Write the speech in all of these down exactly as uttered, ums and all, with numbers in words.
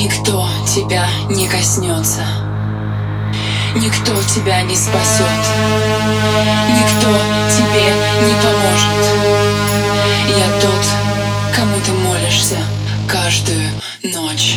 Никто тебя не коснется, никто тебя не спасет, никто тебе не поможет. Я тот, кому ты молишься каждую ночь.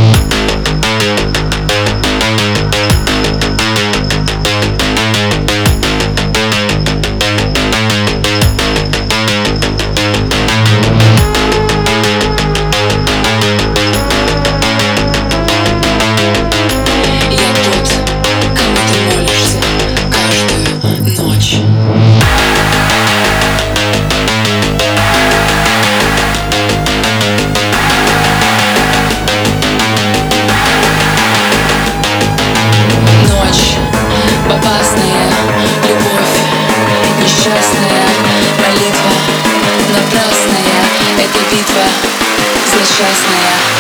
Злосчастная.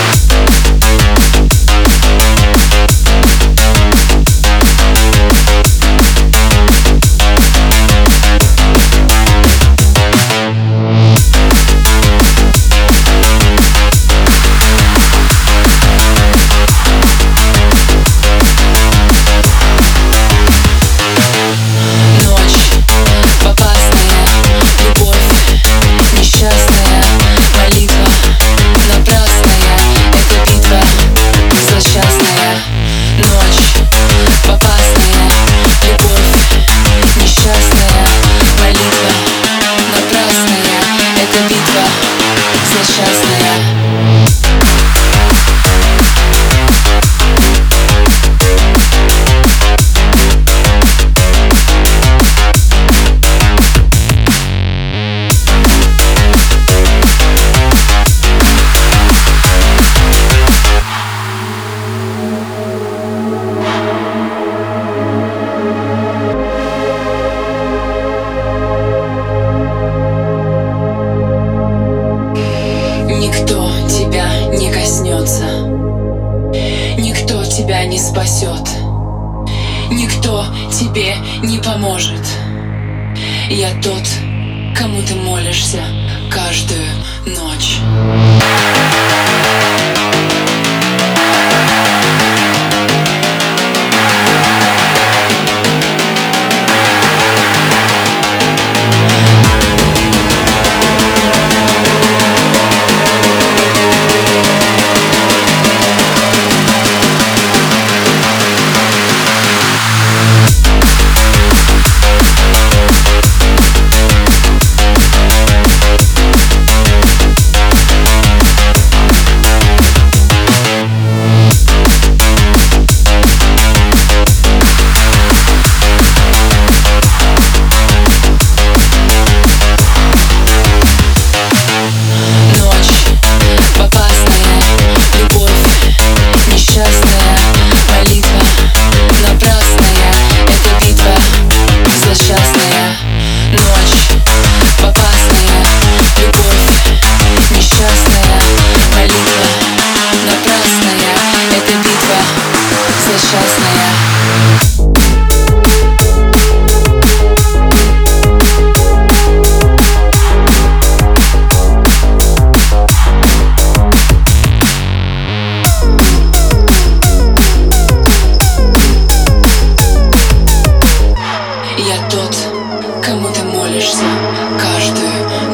Никто тебя не коснется, никто тебя не спасет, никто тебе не поможет. Я тот, кому ты молишься каждую ночь. Я тот, кому ты молишься каждую